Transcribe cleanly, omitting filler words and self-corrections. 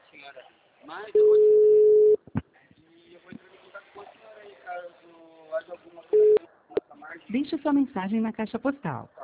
senhora. Mas eu vou entrar em contato com a senhora aí, caso haja alguma coisa nessa margem. Deixe sua mensagem na caixa postal.